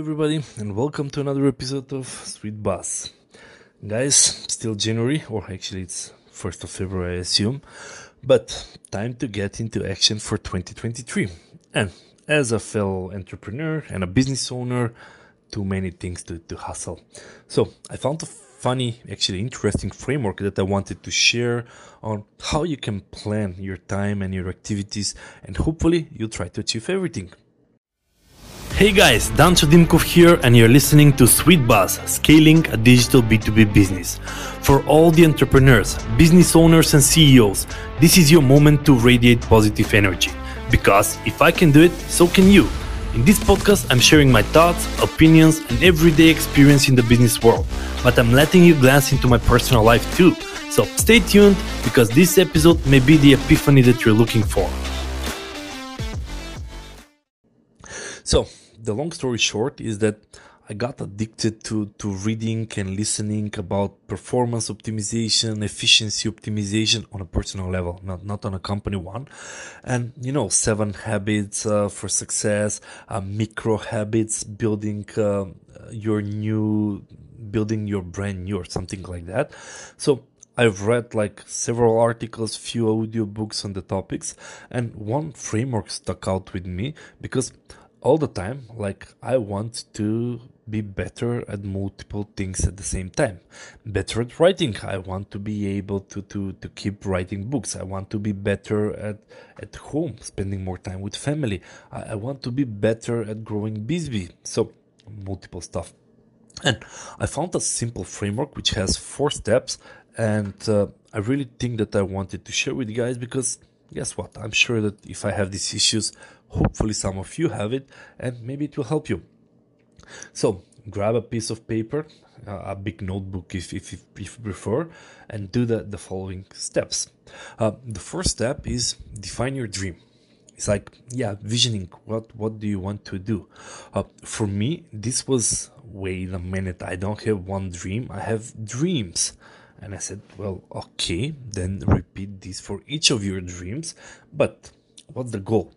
everybody, and welcome to another episode of Sweet Buzz. Guys, still January, or actually it's 1st of February, I assume, but time to get into action for 2023. And as a fellow entrepreneur and a business owner, too many things to hustle. So I found a funny, actually interesting framework that I wanted to share on how you can plan your time and your activities, and hopefully you'll try to achieve everything. Hey guys, Dan Chodimkov here, and you're listening to Sweet Buzz, Scaling a Digital B2B Business. For all the entrepreneurs, business owners and CEOs, this is your moment to radiate positive energy. Because if I can do it, so can you. In this podcast, I'm sharing my thoughts, opinions, and everyday experience in the business world. But I'm letting you glance into my personal life too. So stay tuned, because this episode may be the epiphany that you're looking for. So, the long story short is that I got addicted to reading and listening about performance optimization, efficiency optimization on a personal level, not on a company one. And 7 habits for success, micro habits, building your brand new or something like that. So I've read several articles, few audiobooks on the topics, and one framework stuck out with me because all the time, I want to be better at multiple things at the same time. Better at writing. I want to be able to keep writing books. I want to be better at home, spending more time with family. I want to be better at growing Bisbee. So, multiple stuff. And I found a simple framework which has 4 steps, and I really think that I wanted to share with you guys because guess what? I'm sure that if I have these issues, hopefully some of you have it, and maybe it will help you. So grab a piece of paper, a big notebook if you prefer, and do the following steps. The first step is define your dream. It's visioning what do you want to do. For me, this was, wait a minute, I don't have one dream, I have dreams. And I said, well, okay, then repeat this for each of your dreams. But what's the goal?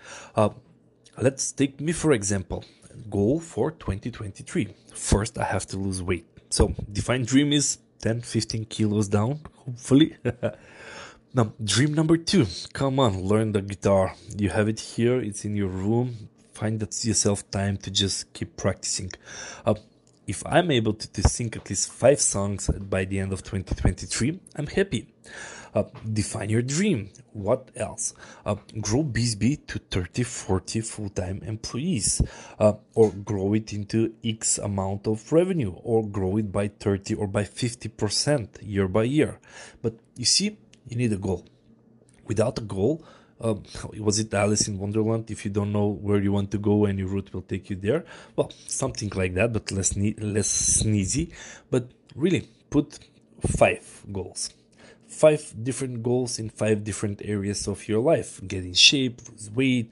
Let's take me for example. Goal for 2023. First, I have to lose weight. So, defined dream is 10-15 kilos down, hopefully. Now, dream number 2. Come on, learn the guitar. You have it here. It's in your room. Find yourself time to just keep practicing. If I'm able to sing at least 5 songs by the end of 2023, I'm happy. Define your dream. What else? Grow Bisbee to 30-40 full-time employees, or grow it into X amount of revenue, or grow it by 30 or by 50% year by year. But you see, you need a goal. Without a goal, was it Alice in Wonderland? If you don't know where you want to go and your route will take you there. Well, something like that, but less sneezy. But really, put 5 goals. 5 different goals in 5 different areas of your life. Get in shape, lose weight,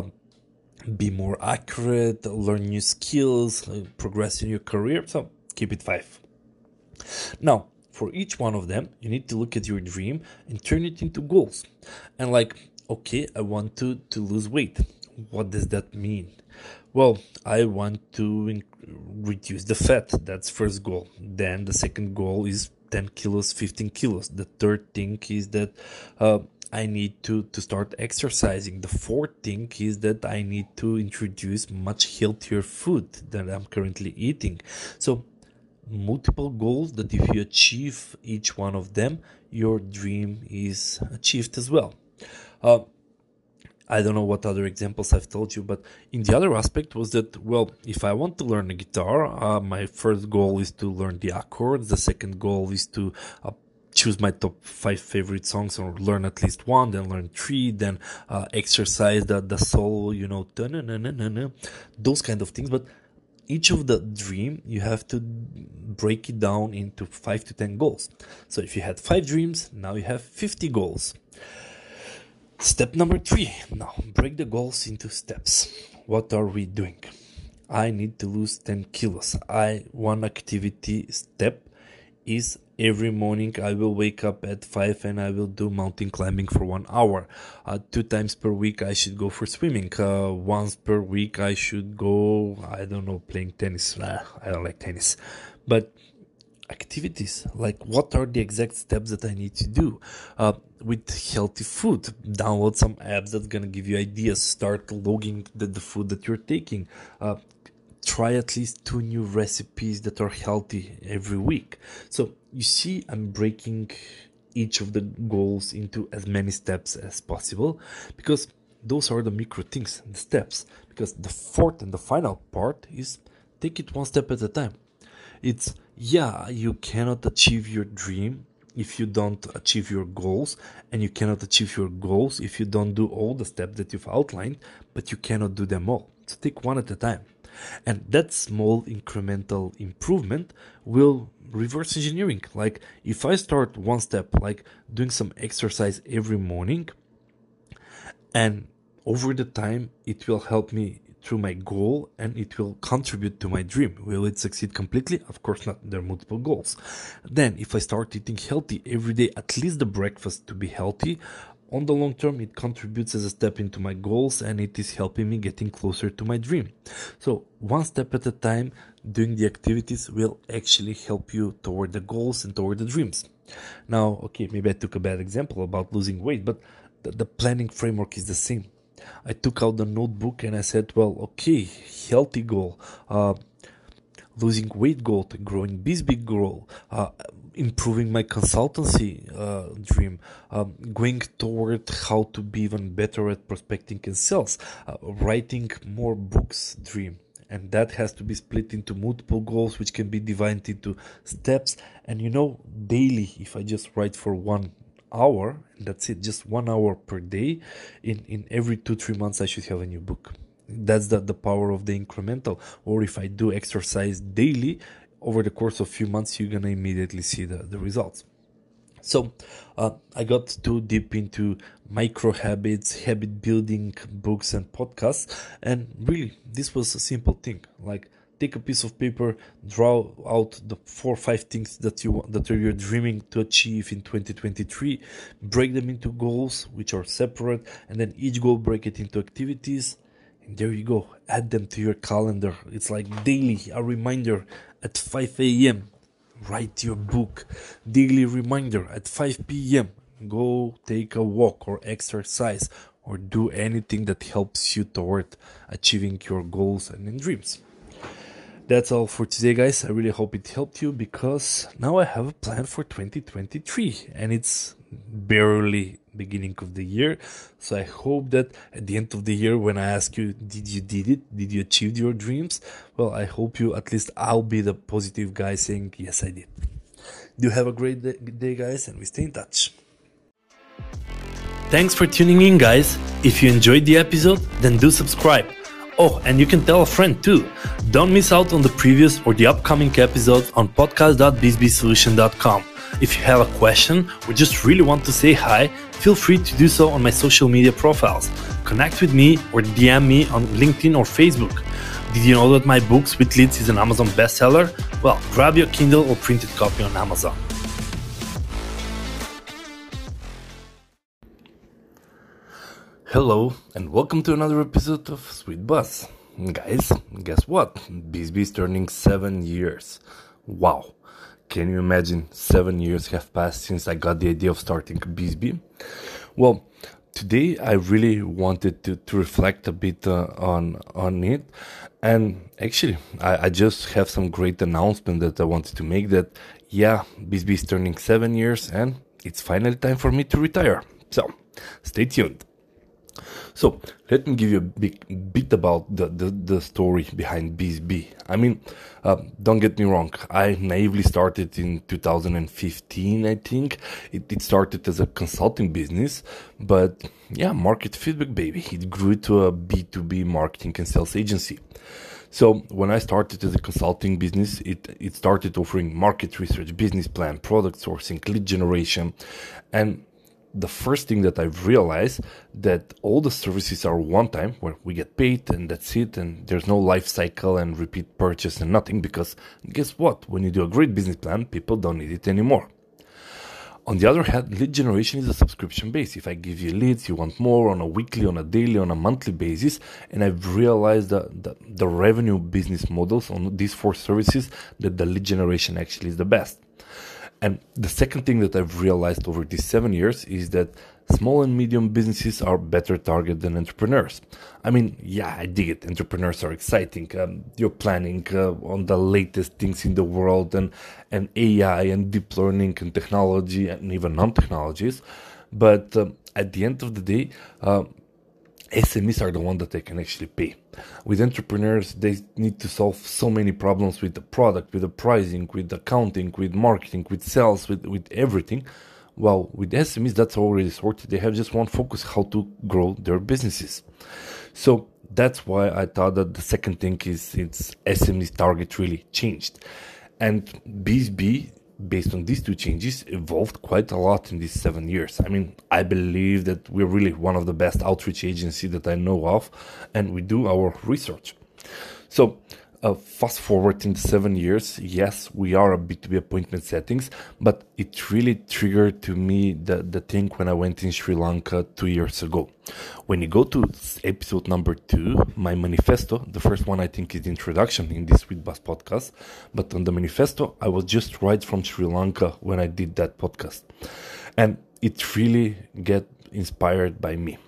be more accurate, learn new skills, progress in your career. So keep it 5. Now, for each one of them, you need to look at your dream and turn it into goals. And okay, I want to lose weight. What does that mean? Well, I want to reduce the fat. That's first goal. Then the second goal is 10 kilos, 15 kilos. The third thing is that I need to start exercising. The fourth thing is that I need to introduce much healthier food than I'm currently eating. So multiple goals that if you achieve each one of them, your dream is achieved as well. I don't know what other examples I've told you, but in the other aspect was that, well, if I want to learn the guitar, my first goal is to learn the accords. The second goal is to choose my top 5 favorite songs or learn at least 1, then learn 3, then exercise the solo, those kind of things. But each of the dream, you have to break it down into 5 to 10 goals. So if you had 5 dreams, now you have 50 goals. Step number 3. Now, break the goals into steps. What are we doing? I need to lose 10 kilos. One activity step is every morning I will wake up at 5 and I will do mountain climbing for 1 hour. 2 times per week I should go for swimming. Once per week I should go, I don't know, playing tennis. I don't like tennis. But activities, like what are the exact steps that I need to do with healthy food. Download some apps that's gonna give you ideas. Start logging the food that you're taking. Try at least 2 new recipes that are healthy every week. So you see, I'm breaking each of the goals into as many steps as possible, because those are the micro things, the steps. Because the fourth and the final part is take it one step at a time. It's, yeah, you cannot achieve your dream if you don't achieve your goals, and you cannot achieve your goals if you don't do all the steps that you've outlined, but you cannot do them all. So take one at a time. And that small incremental improvement will reverse engineering. Like if I start one step, like doing some exercise every morning, and over the time it will help me through my goal and it will contribute to my dream. Will it succeed completely? Of course not. There are multiple goals. Then if I start eating healthy every day, at least the breakfast to be healthy, on the long term it contributes as a step into my goals and it is helping me getting closer to my dream. So one step at a time, doing the activities will actually help you toward the goals and toward the dreams. Now, okay, maybe I took a bad example about losing weight, but the planning framework is the same. I took out the notebook and I said, well, okay, healthy goal, losing weight goal, growing BizBee goal, improving my consultancy dream, going toward how to be even better at prospecting and sales, writing more books dream. And that has to be split into multiple goals, which can be divided into steps. And daily, if I just write for 1 hour, and that's it, just 1 hour per day, in every 2-3 months I should have a new book. That's the power of the incremental. Or if I do exercise daily, over the course of a few months you're gonna immediately see the results. So I got too deep into micro habits, habit building books and podcasts, and really this was a simple thing. Like, take a piece of paper, draw out the 4 or 5 things that you're dreaming to achieve in 2023, break them into goals which are separate, and then each goal break it into activities, and there you go. Add them to your calendar. It's like daily, a reminder at 5 a.m. Write your book. Daily reminder at 5 p.m. Go take a walk or exercise or do anything that helps you toward achieving your goals and dreams. That's all for today, guys. I really hope it helped you, because now I have a plan for 2023 and it's barely beginning of the year. So I hope that at the end of the year, when I ask you, did you achieve your dreams? Well, I hope I'll be the positive guy saying, yes, I did. Do have a great day, guys, and we stay in touch. Thanks for tuning in, guys. If you enjoyed the episode, then do subscribe. Oh, and you can tell a friend too. Don't miss out on the previous or the upcoming episodes on podcast.bizbeesolution.com. If you have a question or just really want to say hi, feel free to do so on my social media profiles. Connect with me or DM me on LinkedIn or Facebook. Did you know that my book, Sweet Leads, is an Amazon bestseller? Well, grab your Kindle or printed copy on Amazon. Hello, and welcome to another episode of Sweet Buzz. Guys, guess what? BizBee is turning 7 years. Wow. Can you imagine 7 years have passed since I got the idea of starting BizBee? Well, today I really wanted to reflect a bit on it. And actually, I just have some great announcement that I wanted to make, that, yeah, BizBee is turning 7 years and it's finally time for me to retire. So, stay tuned. So let me give you a bit about the story behind BizBee. I mean, don't get me wrong. I naively started in 2015, I think. It started as a consulting business, but yeah, market feedback, baby. It grew to a B2B marketing and sales agency. So when I started as a consulting business, it started offering market research, business plan, product sourcing, lead generation, and the first thing that I've realized that all the services are one time where we get paid and that's it, and there's no life cycle and repeat purchase and nothing, because guess what? When you do a great business plan, people don't need it anymore. On the other hand, lead generation is a subscription base. If I give you leads, you want more on a weekly, on a daily, on a monthly basis. And I've realized that the revenue business models on these four services, that the lead generation actually is the best. And the second thing that I've realized over these 7 years is that small and medium businesses are better target than entrepreneurs. I mean, yeah, I dig it. Entrepreneurs are exciting. You're planning on the latest things in the world and AI and deep learning and technology and even non-technologies. But at the end of the day, SMEs are the one that they can actually pay. With entrepreneurs, they need to solve so many problems with the product, with the pricing, with accounting, with marketing, with sales, with everything. Well, with SMEs, that's already sorted. They have just one focus, how to grow their businesses. So that's why I thought that the second thing is its SMEs target really changed. And BizB, based on these two changes, evolved quite a lot in these 7 years. I mean, I believe that we're really one of the best outreach agencies that I know of, and we do our research. So fast forward in the 7 years, yes, we are a B2B appointment settings, but it really triggered to me the thing when I went in Sri Lanka 2 years ago. When you go to episode number 2, my manifesto, the first one I think is the introduction in this Sweet Bus podcast, but on the manifesto, I was just right from Sri Lanka when I did that podcast. And it really get inspired by me.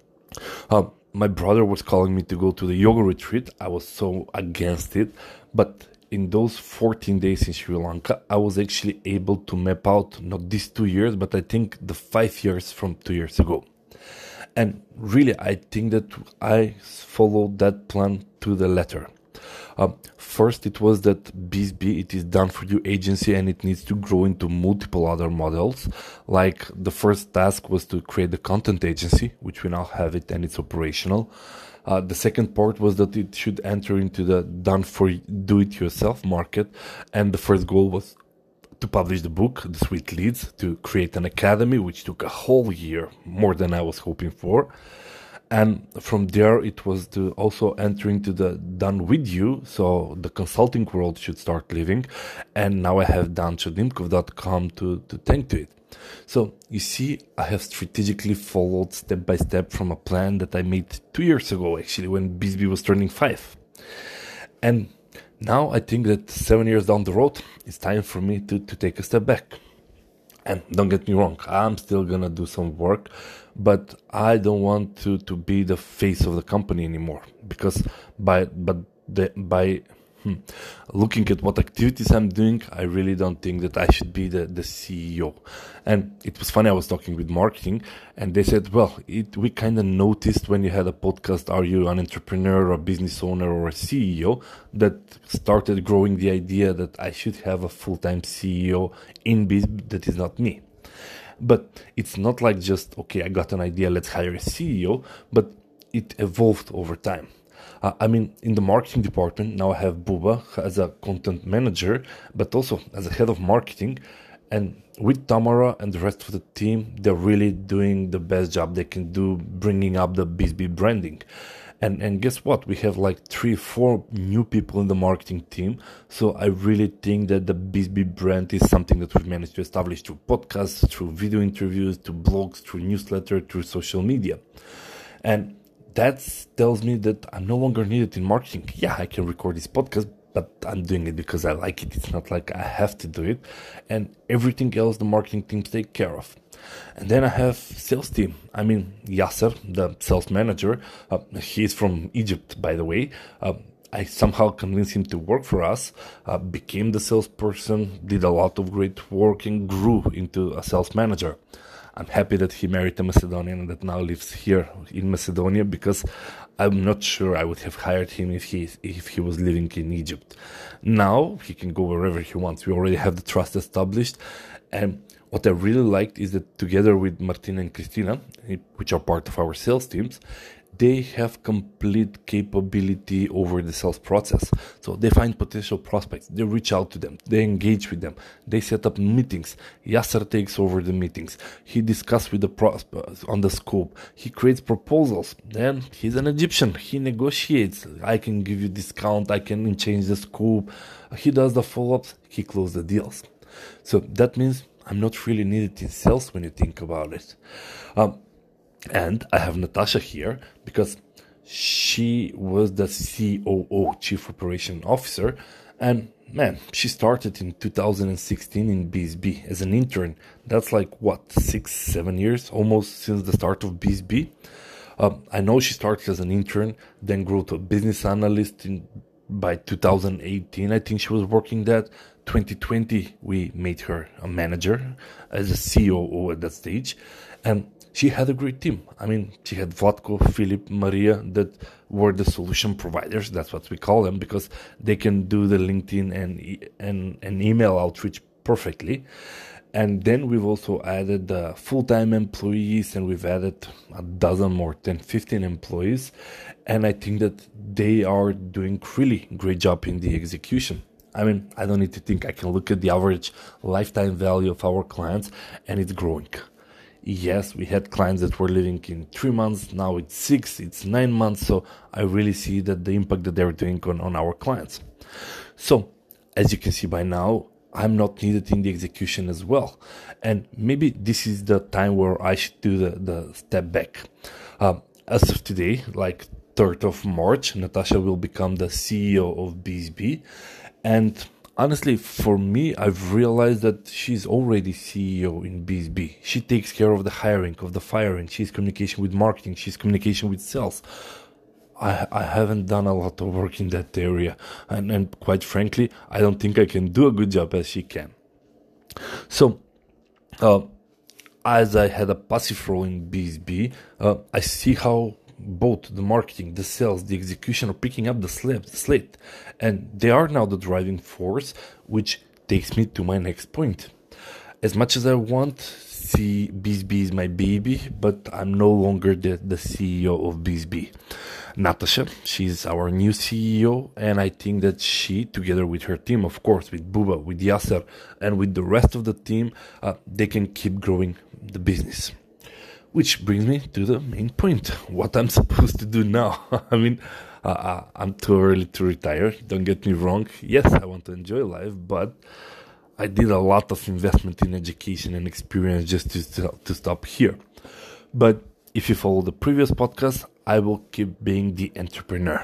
My brother was calling me to go to the yoga retreat. I was so against it. But in those 14 days in Sri Lanka, I was actually able to map out not these 2 years, but I think the 5 years from 2 years ago. And really, I think that I followed that plan to the letter. First, it was that BizB, it is done for you agency and it needs to grow into multiple other models. Like the first task was to create the content agency, which we now have it and it's operational. The second part was that it should enter into the done for do-it-yourself market. And the first goal was to publish the book, The Sweet Leads, to create an academy, which took a whole year, more than I was hoping for. And from there, it was to also enter into the done with you. So the consulting world should start living. And now I have danchodimkov.com to thank to it. So you see, I have strategically followed step by step from a plan that I made 2 years ago, actually, when BizB was turning 5. And now I think that 7 years down the road, it's time for me to take a step back. And don't get me wrong, I'm still gonna do some work, but I don't want to be the face of the company anymore. Because by looking at what activities I'm doing, I really don't think that I should be the CEO. And it was funny, I was talking with marketing and they said, well, we kind of noticed when you had a podcast, are you an entrepreneur, a business owner or a CEO, that started growing the idea that I should have a full-time CEO in biz that is not me. But it's not like just, okay, I got an idea, let's hire a CEO, but it evolved over time. I mean, in the marketing department, now I have Buba as a content manager, but also as a head of marketing. And with Tamara and the rest of the team, they're really doing the best job they can do, bringing up the BizB branding. And guess what? We have like 3-4 new people in the marketing team. So I really think that the BizB brand is something that we've managed to establish through podcasts, through video interviews, through blogs, through newsletter, through social media. And that tells me that I'm no longer needed in marketing. Yeah, I can record this podcast, but I'm doing it because I like it. It's not like I have to do it. And everything else the marketing team take care of. And then I have sales team. I mean, Yasser, the sales manager, he's from Egypt, by the way. I somehow convinced him to work for us, became the salesperson, did a lot of great work and grew into a sales manager. I'm happy that he married a Macedonian and that now lives here in Macedonia, because I'm not sure I would have hired him if he was living in Egypt. Now he can go wherever he wants. We already have the trust established. And what I really liked is that together with Martina and Christina, which are part of our sales teams, they have complete capability over the sales process. So they find potential prospects, they reach out to them, they engage with them, they set up meetings. Yasser takes over the meetings. He discusses with the prospects on the scope. He creates proposals. Then he's an Egyptian. He negotiates. I can give you discount. I can change the scope. He does the follow-ups. He closes the deals. So that means I'm not really needed in sales when you think about it. And I have Natasha here because she was the COO, Chief Operation Officer, and man, she started in 2016 in BSB as an intern. That's like what, 6-7 years almost since the start of BSB. I know she started as an intern, then grew to a business analyst by 2018. I think she was working that. 2020, we made her a manager as a COO at that stage. And she had a great team. I mean, she had Vlatko, Philip, Maria that were the solution providers. That's what we call them because they can do the LinkedIn and email outreach perfectly. And then we've also added full-time employees, and we've added a dozen more, 10, 15 employees. And I think that they are doing really great job in the execution. I mean, I don't need to think. I can look at the average lifetime value of our clients, and it's growing. Yes, we had clients that were living in 3 months. Now it's 6, it's 9 months. So I really see that the impact that they're doing on our clients. So as you can see by now, I'm not needed in the execution as well. And maybe this is the time where I should do the step back. As of today, like 3rd of March, Natasha will become the CEO of BSB. And honestly, for me, I've realized that she's already CEO in BSB. She takes care of the hiring, of the firing. She's communication with marketing. She's communication with sales. I haven't done a lot of work in that area. And quite frankly, I don't think I can do a good job as she can. So, as I had a passive role in BSB, I see how both the marketing, the sales, the execution are picking up the slate. And they are now the driving force, which takes me to my next point. As much as I want, BSB is my baby, but I'm no longer the CEO of BSB. Natasha, she's our new CEO, and I think that she, together with her team, of course, with Buba, with Yasser, and with the rest of the team, they can keep growing the business. Which brings me to the main point, what I'm supposed to do now. I mean, I'm too early to retire, don't get me wrong. Yes, I want to enjoy life, but I did a lot of investment in education and experience just to stop here. But if you follow the previous podcast, I will keep being the entrepreneur.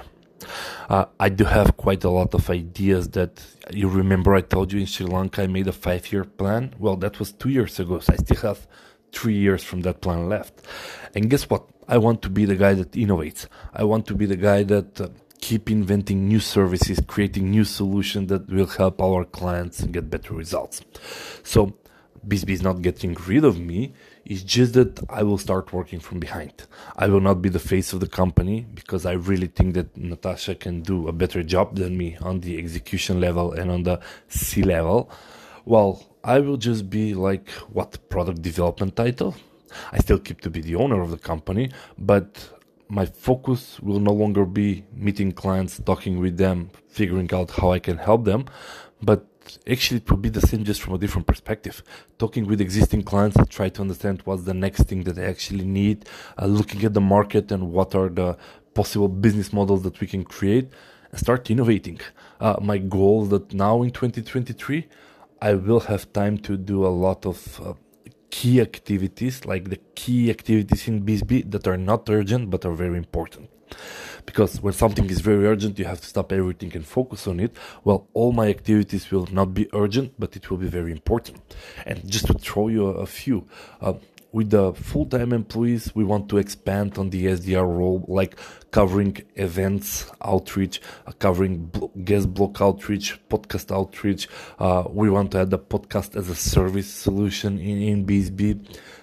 I do have quite a lot of ideas that you remember I told you in Sri Lanka I made a 5-year plan. Well, that was 2 years ago, so I still have 3 years from that plan left. And guess what? I want to be the guy that innovates. I want to be the guy that keep inventing new services, creating new solutions that will help our clients get better results. So BSB is not getting rid of me. It's just that I will start working from behind. I will not be the face of the company because I really think that Natasha can do a better job than me on the execution level and on the C level. Well, I will just be like, product development title? I still keep to be the owner of the company, but my focus will no longer be meeting clients, talking with them, figuring out how I can help them, but actually it will be the same just from a different perspective. Talking with existing clients, try to understand what's the next thing that they actually need, looking at the market and what are the possible business models that we can create, and start innovating. My goal is that now in 2023, I will have time to do a lot of key activities, like the key activities in BSB that are not urgent but are very important. Because when something is very urgent, you have to stop everything and focus on it. Well, all my activities will not be urgent, but it will be very important. And just to throw you a few, with the full-time employees, we want to expand on the SDR role, like covering events outreach, covering guest block outreach, podcast outreach. We want to add the podcast as a service solution in BSB.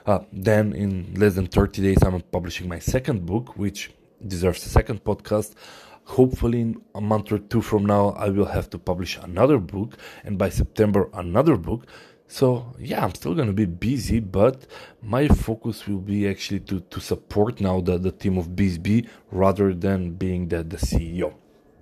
Then in less than 30 days, I'm publishing my second book, which deserves a second podcast. Hopefully in a month or 2 from now, I will have to publish another book, and by September, another book. So yeah, I'm still going to be busy, but my focus will be actually to support now the team of BSB rather than being the CEO.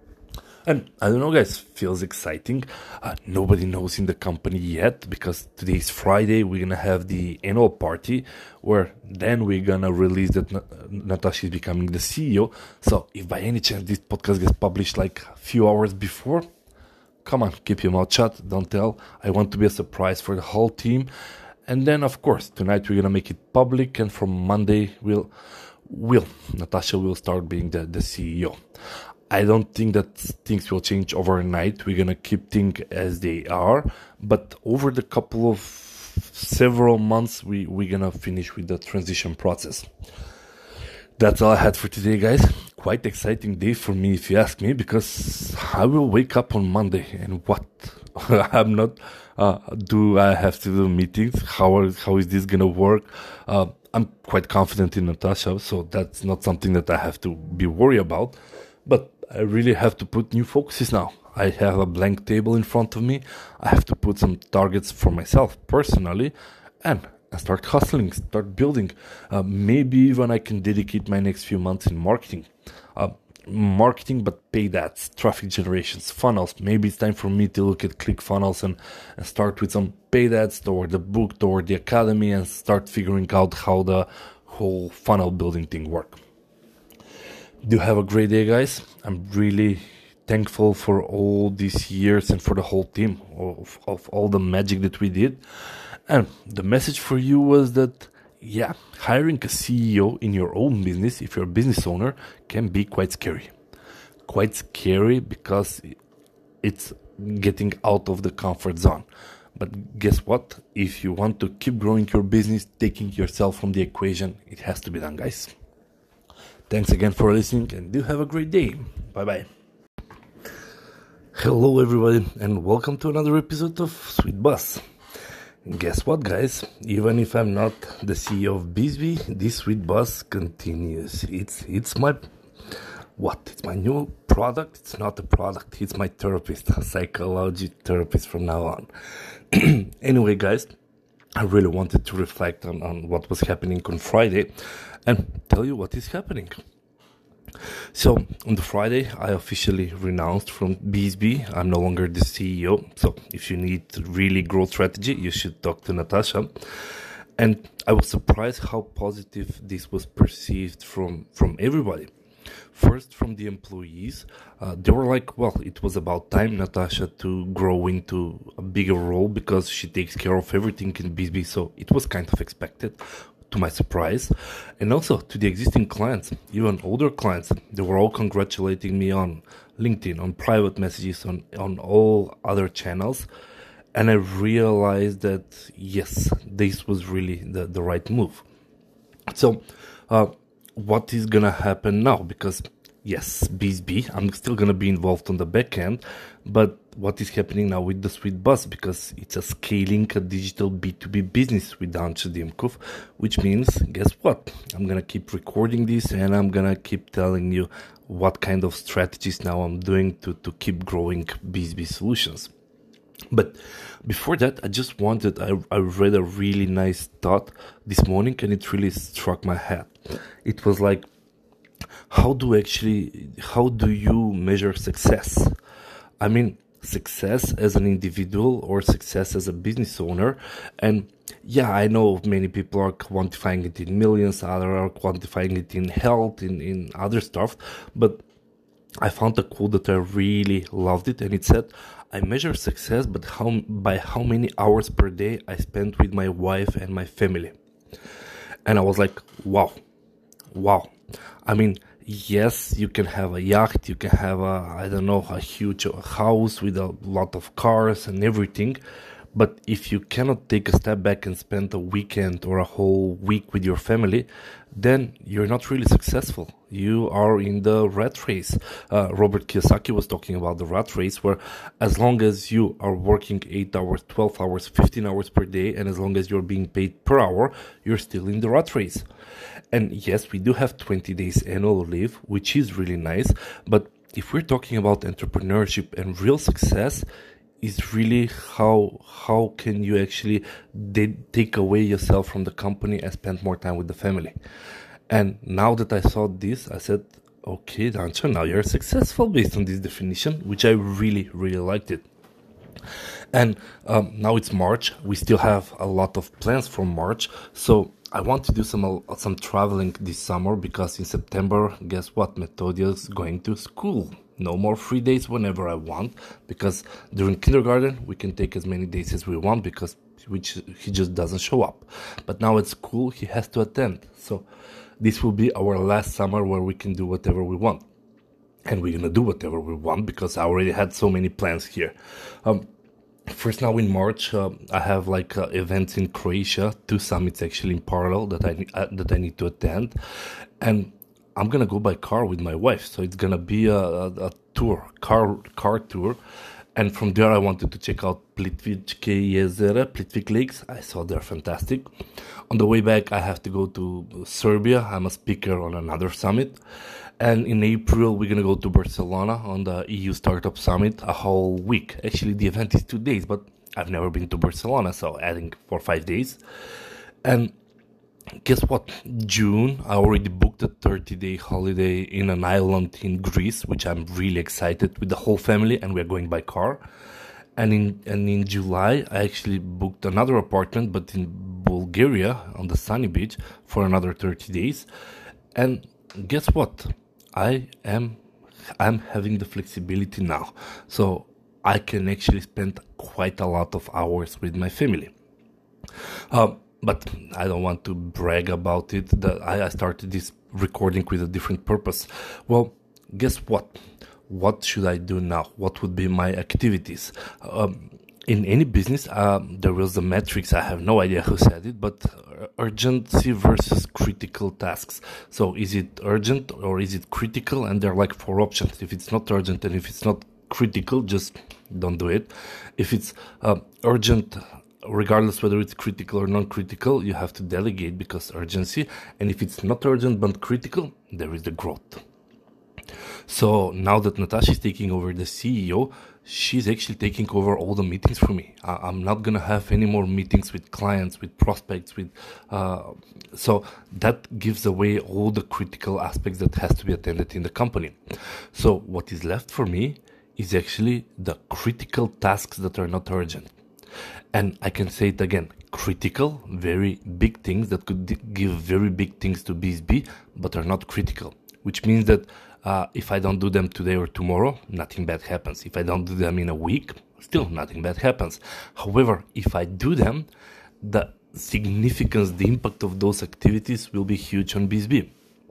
And I don't know, guys, feels exciting. Nobody knows in the company yet because today is Friday. We're going to have the annual party where then we're going to release that Natasha is becoming the CEO. So if by any chance this podcast gets published like a few hours before, come on, keep your mouth shut, don't tell. I want to be a surprise for the whole team. And then, of course, tonight we're gonna make it public, and from Monday, Natasha will start being the CEO. I don't think that things will change overnight. We're gonna keep things as they are, but over the couple of several months, we're gonna finish with the transition process. That's all I had for today, guys. Quite exciting day for me, if you ask me, because I will wake up on Monday and what? I'm not. Do I have to do meetings? How is this gonna work? I'm quite confident in Natasha, so that's not something that I have to be worried about. But I really have to put new focuses now. I have a blank table in front of me. I have to put some targets for myself personally, and start hustling, start building. Maybe even I can dedicate my next few months in marketing. Marketing, but paid ads, traffic generations, funnels. Maybe it's time for me to look at ClickFunnels and start with some paid ads toward the book, toward the academy, and start figuring out how the whole funnel building thing works. Do have a great day, guys. I'm really thankful for all these years and for the whole team of all the magic that we did. And the message for you was that, yeah, hiring a CEO in your own business, if you're a business owner, can be quite scary. Quite scary because it's getting out of the comfort zone. But guess what? If you want to keep growing your business, taking yourself from the equation, it has to be done, guys. Thanks again for listening, and do have a great day. Bye-bye. Hello, everybody, and welcome to another episode of Sweet Buzz. Guess what, guys? Even if I'm not the CEO of BizBee, this Sweet Buzz continues. It's my It's my new product. It's not a product. It's my therapist, a psychology therapist from now on. Anyway, guys, I really wanted to reflect on what was happening on Friday and tell you what is happening. So on the Friday, I officially renounced from BizBee. I'm no longer the CEO. So if you need really growth strategy, you should talk to Natasha. And I was surprised how positive this was perceived from everybody. First, from the employees, they were like, well, it was about time, Natasha, to grow into a bigger role because she takes care of everything in BizBee. So it was kind of expected, to my surprise. And also to the existing clients, even older clients, they were all congratulating me on LinkedIn, on private messages, on all other channels. And I realized that, yes, this was really the right move. So, what is gonna happen now? Because yes, BizBee, I'm still gonna be involved on the back end, but what is happening now with the Sweet Buzz? Because it's a scaling a digital B2B business with Anca Dimkov, which means, guess what? I'm gonna keep recording this and I'm gonna keep telling you what kind of strategies now I'm doing to keep growing BizBee solutions. But before that, I read a really nice thought this morning and it really struck my head. It was like, how do you measure success? I mean, success as an individual or success as a business owner. And yeah, I know many people are quantifying it in millions, others are quantifying it in health, in other stuff. But I found a quote that I really loved it, and it said, I measure success by how many hours per day I spend with my wife and my family. And I was like, wow. I mean, yes, you can have a yacht, you can have a huge house with a lot of cars and everything. But if you cannot take a step back and spend a weekend or a whole week with your family, then you're not really successful. You are in the rat race. Robert Kiyosaki was talking about the rat race, where as long as you are working 8 hours, 12 hours, 15 hours per day, and as long as you're being paid per hour, you're still in the rat race. And yes, we do have 20 days annual leave, which is really nice. But if we're talking about entrepreneurship and real success, is really how can you actually take away yourself from the company and spend more time with the family. And now that I saw this, I said, okay, Dancha, now you're successful based on this definition, which I really, really liked it. And now it's March. We still have a lot of plans for March. So I want to do some traveling this summer because in September, guess what? Metodia is going to school. No more free days whenever I want, because during kindergarten we can take as many days as we want because he just doesn't show up. But now at school he has to attend. So this will be our last summer where we can do whatever we want. And we're gonna do whatever we want because I already had so many plans here. First, now in March, I have like events in Croatia, 2 summits actually in parallel that I need to attend, and I'm gonna go by car with my wife. So it's gonna be a tour, car tour, and from there I wanted to check out Plitvičke jezera, Plitvik Lakes. I saw they're fantastic. On the way back, I have to go to Serbia. I'm a speaker on another summit. And in April, we're going to go to Barcelona on the EU Startup Summit a whole week. Actually, the event is 2 days, but I've never been to Barcelona, so adding 4 or 5 days. And guess what? June, I already booked a 30-day holiday in an island in Greece, which I'm really excited with the whole family, and we're going by car. And in July, I actually booked another apartment, but in Bulgaria on the sunny beach for another 30 days. And guess what? I'm having the flexibility now, so I can actually spend quite a lot of hours with my family. But I don't want to brag about it. I started this recording with a different purpose. Well, guess what? What should I do now? What would be my activities? In any business, there was a matrix. I have no idea who said it, but urgency versus critical tasks. So is it urgent or is it critical? And there are like 4 options. If it's not urgent and if it's not critical, just don't do it. If it's urgent, regardless whether it's critical or non-critical, you have to delegate because urgency. And if it's not urgent but critical, there is the growth. So now that Natasha is taking over the CEO, she's actually taking over all the meetings for me. I'm not going to have any more meetings with clients, with prospects, so that gives away all the critical aspects that has to be attended in the company. So what is left for me is actually the critical tasks that are not urgent. And I can say it again, critical, very big things that could give very big things to BSB, but are not critical, which means that if I don't do them today or tomorrow, nothing bad happens. If I don't do them in a week, still nothing bad happens. However, if I do them, the significance, the impact of those activities will be huge on BSB.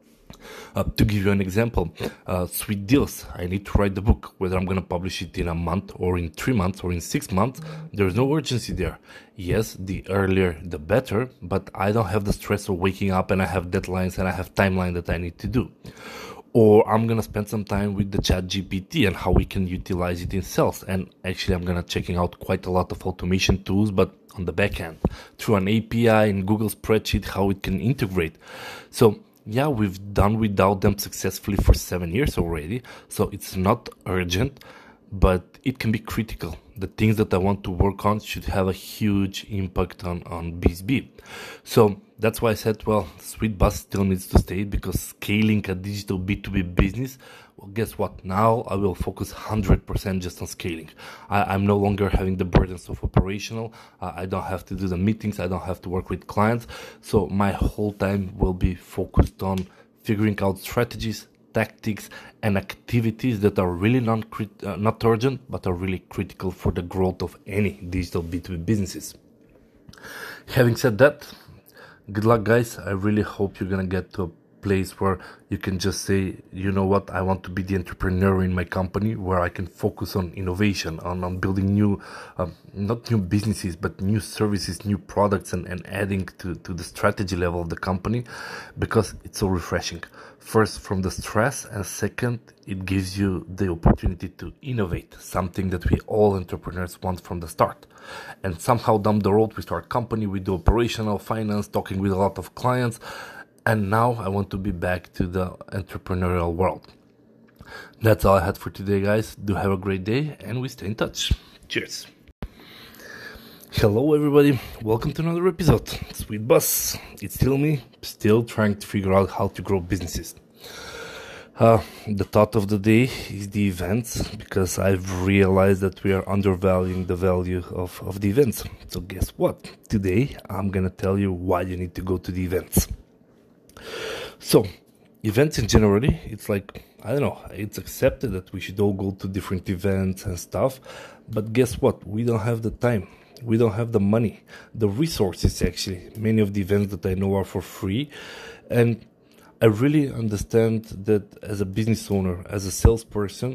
To give you an example, Sweet Deals, I need to write the book. Whether I'm going to publish it in a month or in 3 months or in 6 months, there's no urgency there. Yes, the earlier the better, but I don't have the stress of waking up and I have deadlines and I have timeline that I need to do. Or I'm going to spend some time with the ChatGPT and how we can utilize it in sales. And actually, I'm going to checking out quite a lot of automation tools, but on the back end, through an API in Google Spreadsheet, how it can integrate. So yeah, we've done without them successfully for 7 years already. So it's not urgent, but it can be critical. The things that I want to work on should have a huge impact on BSB. So that's why I said, well, Sweet Bus still needs to stay because scaling a digital B2B business, well, guess what? Now I will focus 100% just on scaling. I'm no longer having the burdens of operational. I don't have to do the meetings. I don't have to work with clients. So my whole time will be focused on figuring out strategies, tactics, and activities that are really not urgent, but are really critical for the growth of any digital B2B businesses. Having said that, good luck, guys. I really hope you're going to get to a place where you can just say, you know what, I want to be the entrepreneur in my company where I can focus on innovation, on building new, not new businesses, but new services, new products, and adding to the strategy level of the company, because it's so refreshing. First, from the stress, and second, it gives you the opportunity to innovate, something that we all entrepreneurs want from the start. And somehow down the road, we start company, we do operational finance, talking with a lot of clients, and now I want to be back to the entrepreneurial world. That's all I had for today, guys. Do have a great day, and we stay in touch. Cheers. Hello, everybody. Welcome to another episode. Sweet Bus. It's still me, still trying to figure out how to grow businesses. The thought of the day is the events, because I've realized that we are undervaluing the value of the events. So guess what? Today, I'm going to tell you why you need to go to the events. So, events in generally, it's like I don't know, it's accepted that we should all go to different events and stuff, but guess what? We don't have the time. We don't have the money, the resources actually. Many of the events that I know are for free. And I really understand that as a business owner, as a salesperson,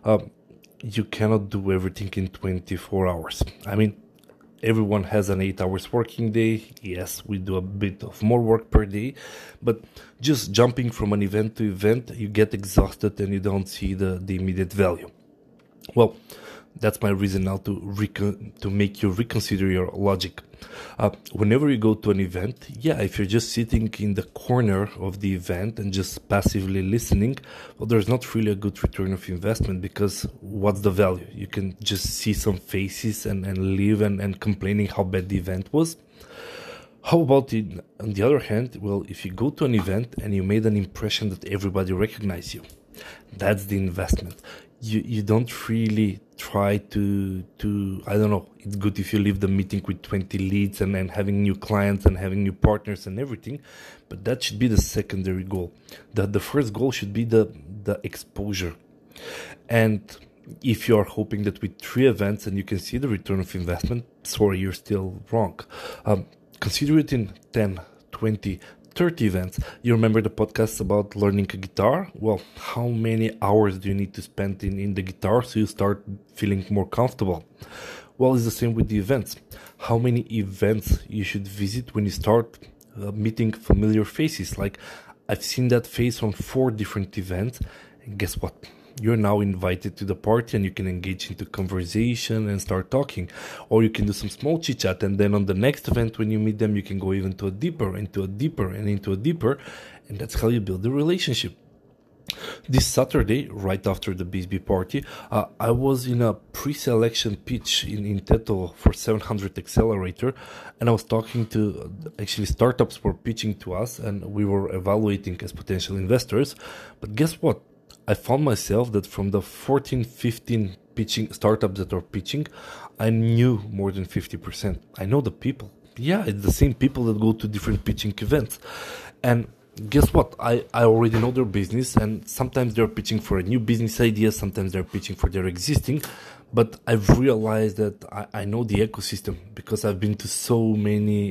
you cannot do everything in 24 hours. I mean, everyone has an 8 hours working day. Yes, we do a bit of more work per day, but just jumping from an event to event, you get exhausted and you don't see the immediate value. Well, that's my reason now to make you reconsider your logic. Whenever you go to an event, yeah, if you're just sitting in the corner of the event and just passively listening, well, there's not really a good return of investment, because what's the value? You can just see some faces and leave and complaining how bad the event was. How about it, on the other hand? Well, if you go to an event and you made an impression that everybody recognizes you, that's the investment. You don't really try to I don't know, it's good if you leave the meeting with 20 leads and having new clients and having new partners and everything, but that should be the secondary goal. The first goal should be the exposure. And if you are hoping that with 3 events and you can see the return of investment, sorry, you're still wrong. Consider it in 10, 20, 30 events. You remember the podcast about learning a guitar? Well, how many hours do you need to spend in the guitar so you start feeling more comfortable? Well, it's the same with the events. How many events you should visit when you start meeting familiar faces? Like, I've seen that face on 4 different events, and guess what? You're now invited to the party and you can engage into conversation and start talking. Or you can do some small chit chat, and then on the next event when you meet them, you can go even to a deeper, into a deeper, and that's how you build the relationship. This Saturday, right after the BSB party, I was in a pre-selection pitch in Teto for 700 Accelerator, and I was talking to, actually startups were pitching to us and we were evaluating as potential investors. But guess what? I found myself that from the 14, 15 pitching startups that are pitching, I knew more than 50%. I know the people. Yeah, it's the same people that go to different pitching events. And guess what? I already know their business, and sometimes they're pitching for a new business idea, sometimes they're pitching for their existing. But I've realized that I know the ecosystem because I've been to so many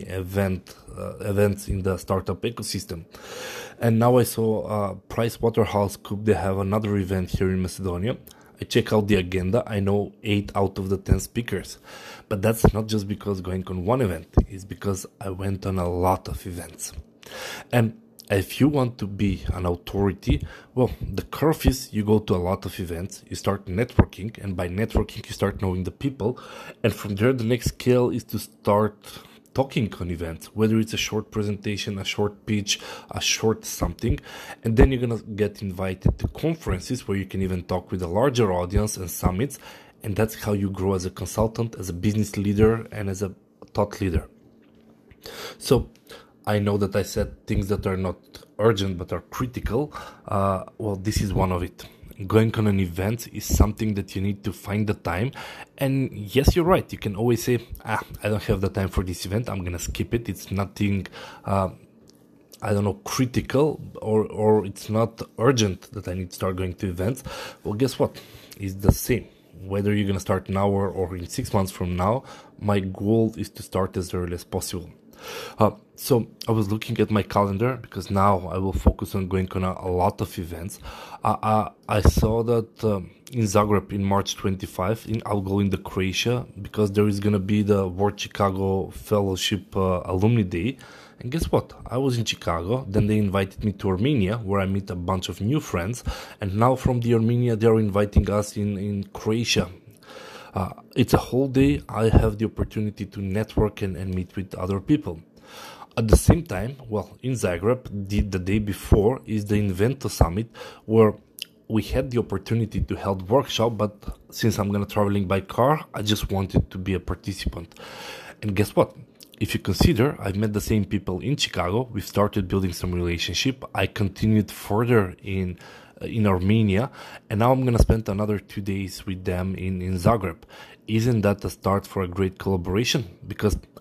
events in the startup ecosystem. And now I saw PricewaterhouseCoopers, they have another event here in Macedonia. I check out the agenda. I know 8 out of the 10 speakers. But that's not just because going on one event. It's because I went on a lot of events. And if you want to be an authority, well, the curve is you go to a lot of events, you start networking, and by networking you start knowing the people, and from there the next scale is to start talking on events, whether it's a short presentation, a short pitch, a short something, and then you're gonna get invited to conferences where you can even talk with a larger audience and summits, and that's how you grow as a consultant, as a business leader, and as a thought leader. So I know that I said things that are not urgent but are critical. Well, this is one of it. Going on an event is something that you need to find the time. And yes, you're right. You can always say, I don't have the time for this event. I'm going to skip it. It's nothing, critical, or it's not urgent that I need to start going to events. Well, guess what? It's the same. Whether you're going to start now or in 6 months from now, my goal is to start as early as possible. So I was looking at my calendar because now I will focus on going on a lot of events. I saw that in Zagreb in March 25, I'll go into Croatia because there is going to be the World Chicago Fellowship Alumni Day. And guess what? I was in Chicago, then they invited me to Armenia, where I meet a bunch of new friends. And now from the Armenia, they're inviting us in Croatia. It's a whole day. I have the opportunity to network and meet with other people. At the same time, well, in Zagreb, the day before is the Invento Summit, where we had the opportunity to hold workshop, but since I'm going to traveling by car, I just wanted to be a participant. And guess what? If you consider, I've met the same people in Chicago. We've started building some relationship. I continued further in Armenia, and now I'm gonna spend another 2 days with them in Zagreb. Isn't that a start for a great collaboration? Because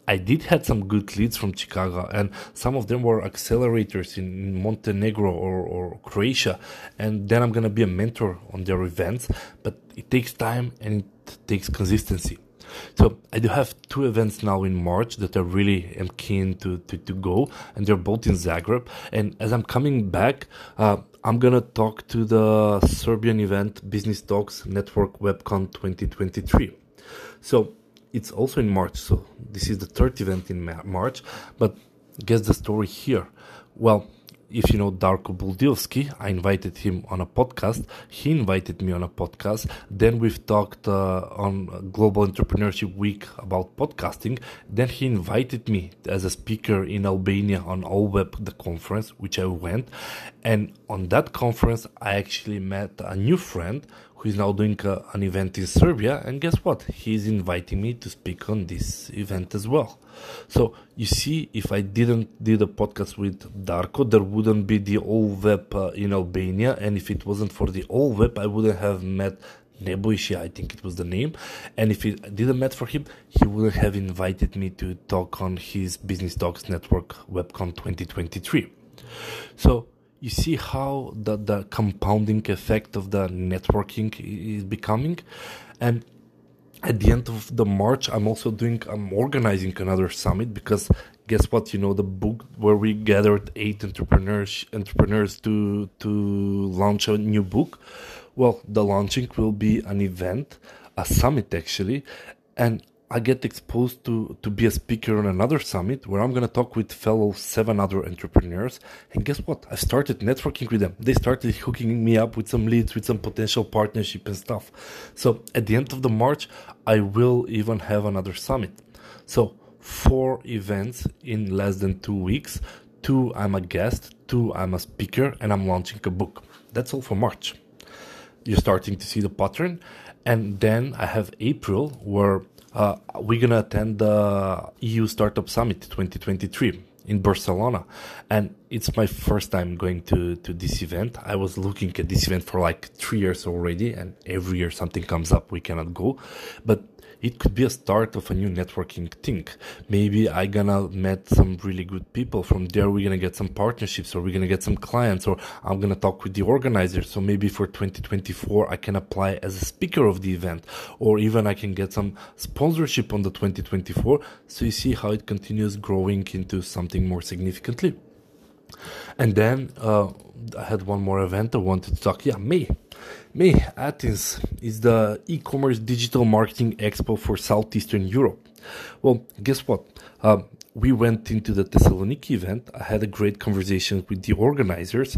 I did had some good leads from Chicago, and some of them were accelerators in Montenegro or Croatia. And then I'm gonna be a mentor on their events, but it takes time and it takes consistency. So I do have 2 events now in March that I really am keen to go, and they're both in Zagreb. And as I'm coming back, I'm gonna talk to the Serbian event Business Talks Network WebCon 2023. So it's also in March, so this is the 3rd event in March. But guess the story here. Well, if you know Darko Buldiovski, I invited him on a podcast. He invited me on a podcast. Then we've talked on Global Entrepreneurship Week about podcasting. Then he invited me as a speaker in Albania on AllWeb, the conference, which I went. And on that conference, I actually met a new friend who is now doing an event in Serbia. And guess what? He's inviting me to speak on this event as well. So you see, if I didn't do the podcast with Darko, there wouldn't be the AllWeb in Albania. And if it wasn't for the AllWeb, I wouldn't have met Nebojši, I think it was the name. And if it didn't met for him, he wouldn't have invited me to talk on his Business Talks Network WebCon 2023. So you see how the compounding effect of the networking is becoming. And at the end of the March, I'm organizing another summit, because guess what? You know, the book where we gathered 8 entrepreneurs to launch a new book. Well, the launching will be an event, a summit actually, and I get exposed to be a speaker on another summit where I'm going to talk with fellow 7 other entrepreneurs. And guess what? I started networking with them. They started hooking me up with some leads, with some potential partnership and stuff. So at the end of the March, I will even have another summit. So 4 events in less than 2 weeks. 2, I'm a guest. 2, I'm a speaker, and I'm launching a book. That's all for March. You're starting to see the pattern. And then I have April, where we're going to attend the EU Startup Summit 2023 in Barcelona. And it's my first time going to this event. I was looking at this event for like 3 years already, and every year something comes up, we cannot go. But it could be a start of a new networking thing. Maybe I gonna met some really good people. From there, we're gonna get some partnerships, or we're gonna get some clients, or I'm gonna talk with the organizers. So maybe for 2024, I can apply as a speaker of the event, or even I can get some sponsorship on the 2024. So you see how it continues growing into something more significantly. And then I had one more event I wanted to talk. May Athens is the e-commerce digital marketing expo for Southeastern Europe. Well, guess what? We went into the Thessaloniki event. I had a great conversation with the organizers.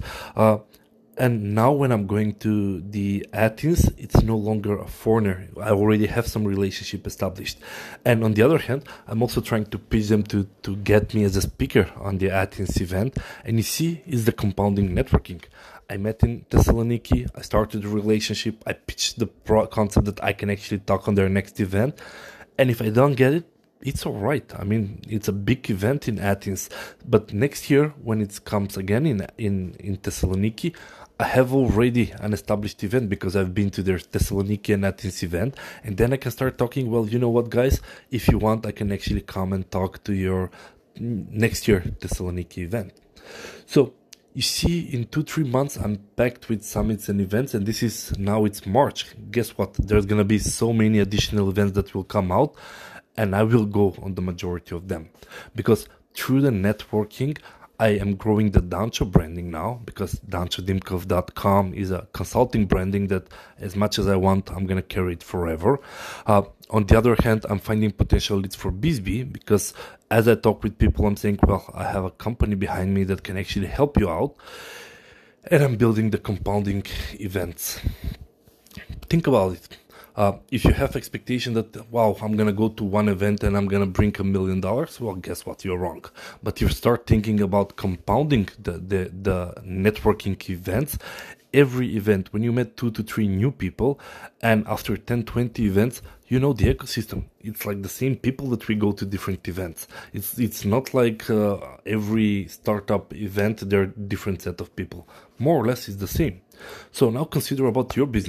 And now when I'm going to the Athens, it's no longer a foreigner. I already have some relationship established. And on the other hand, I'm also trying to pitch them to get me as a speaker on the Athens event. And you see, it's the compounding networking. I met in Thessaloniki, I started a relationship, I pitched the concept that I can actually talk on their next event. And if I don't get it, it's all right. I mean, it's a big event in Athens. But next year, when it comes again in Thessaloniki, I have already an established event, because I've been to their Thessaloniki and Athens event. And then I can start talking, well, you know what, guys? If you want, I can actually come and talk to your next year Thessaloniki event. So you see, in 2-3 months, I'm packed with summits and events, and now it's March. Guess what? There's going to be so many additional events that will come out, and I will go on the majority of them. Because through the networking, I am growing the Dancho branding now, because DanchoDimkov.com is a consulting branding that, as much as I want, I'm going to carry it forever. On the other hand, I'm finding potential leads for Bizbee, because as I talk with people, I'm saying, well, I have a company behind me that can actually help you out. And I'm building the compounding events. Think about it. If you have expectation that, wow, I'm going to go to one event and I'm going to bring $1 million, well, guess what? You're wrong. But you start thinking about compounding the networking events. Every event, when you met 2 to 3 new people, and after 10, 20 events, you know the ecosystem. It's like the same people that we go to different events. It's not like every startup event, there are different set of people. More or less, it's the same. So now consider about your business.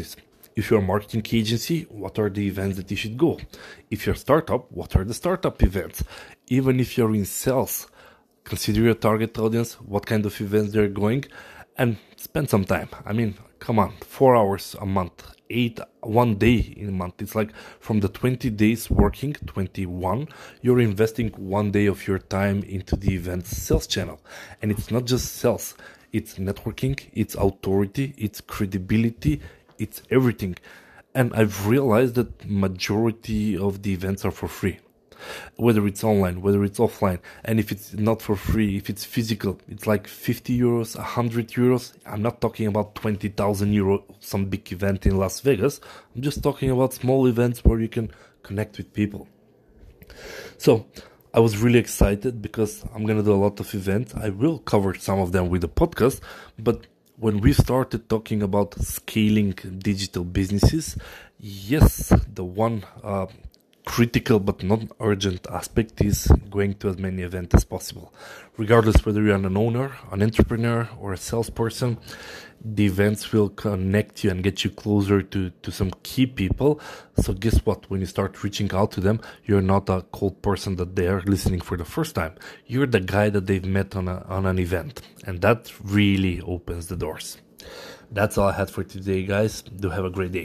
If you're a marketing agency, what are the events that you should go? If you're a startup, what are the startup events? Even if you're in sales, consider your target audience, what kind of events they're going, and spend some time. I mean, come on, 4 hours a month, 1 day in a month. It's like from the 20 days working, 21, you're investing 1 day of your time into the event sales channel. And it's not just sales, it's networking, it's authority, it's credibility, it's everything. And I've realized that majority of the events are for free, whether it's online, whether it's offline. And if it's not for free, if it's physical, it's like 50 euros, 100 euros. I'm not talking about 20,000 euro, some big event in Las Vegas. I'm just talking about small events where you can connect with people. So I was really excited because I'm going to do a lot of events. I will cover some of them with the podcast, but when we started talking about scaling digital businesses, yes, the one critical but not urgent aspect is going to as many events as possible. Regardless whether you're an owner, an entrepreneur, or a salesperson, the events will connect you and get you closer to some key people. So guess what? When you start reaching out to them, you're not a cold person that they are listening for the first time. You're the guy that they've met on an event. And that really opens the doors. That's all I had for today, guys. Do have a great day.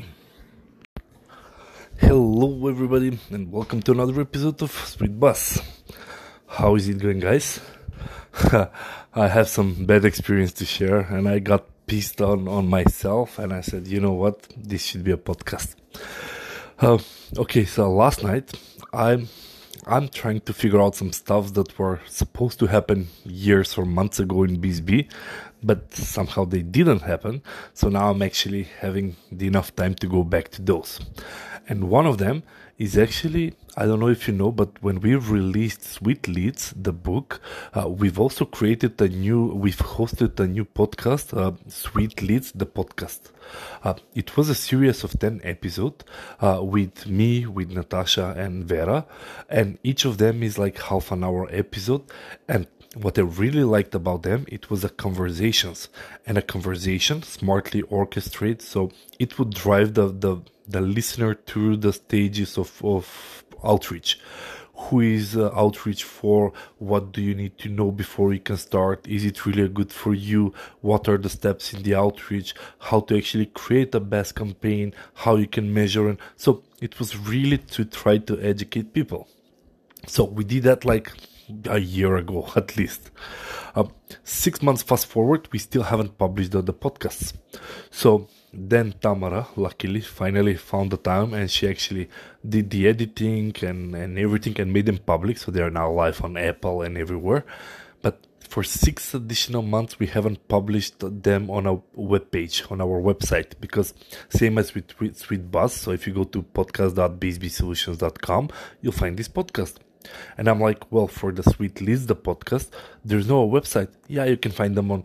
Hello everybody and welcome to another episode of Sweet Buzz. How is it going, guys? I have some bad experience to share and I got pissed on myself and I said, you know what, this should be a podcast. Okay, so last night I'm trying to figure out some stuff that were supposed to happen years or months ago in BSB, but somehow they didn't happen. So now I'm actually having enough time to go back to those. And one of them is actually, I don't know if you know, but when we released Sweet Leads, the book, we've also hosted a new podcast, Sweet Leads, the podcast. It was a series of 10 episodes with me, with Natasha and Vera, and each of them is like half an hour episode. And what I really liked about them, it was a conversations, and a conversation smartly orchestrated, so it would drive the listener through the stages of outreach. Who is outreach for? What do you need to know before you can start? Is it really good for you? What are the steps in the outreach? How to actually create a best campaign? How you can measure? And so it was really to try to educate people. So we did that like a year ago at least. 6 months fast forward, we still haven't published the podcasts. So then Tamara luckily finally found the time and she actually did the editing and everything and made them public, so they are now live on Apple and everywhere. But for 6 additional months we haven't published them on a web page, on our website, because same as with Sweet Buzz, so if you go to podcast.bsbsolutions.com, you'll find this podcast. And I'm like, well, for the Sweet Leads, the podcast, there's no website. Yeah, you can find them on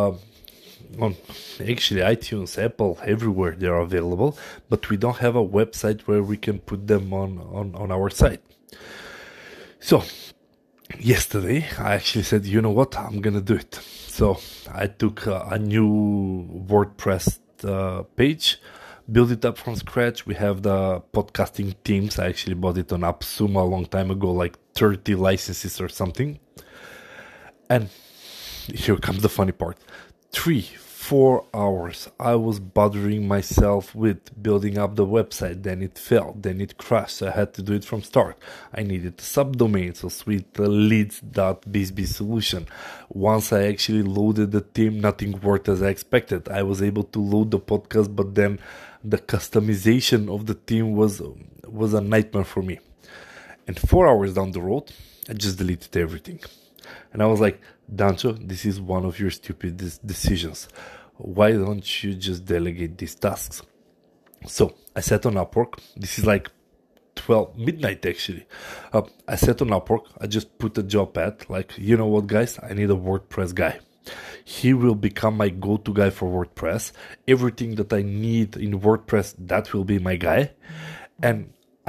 actually iTunes, Apple, everywhere they are available, but we don't have a website where we can put them on our site. So yesterday I actually said, you know what, I'm gonna do it. So I took a new WordPress page, build it up from scratch. We have the podcasting themes. I actually bought it on AppSumo a long time ago, like 30 licenses or something. And here comes the funny part. 3-4 hours I was bothering myself with building up the website. Then it failed, then it crashed, so I had to do it from start. I needed a subdomain, so sweetleads.bsbsolution. Once I actually loaded the theme, nothing worked as I expected. I was able to load the podcast, but then the customization of the theme was a nightmare for me. And 4 hours down the road, I just deleted everything. And I was like, Dancho, this is one of your stupid decisions. Why don't you just delegate these tasks? So I sat on Upwork. This is like 12 midnight actually. I sat on Upwork. I just put a job ad, like, you know what, guys, I need a WordPress guy. He will become my go-to guy for WordPress. Everything that I need in WordPress, that will be my guy. And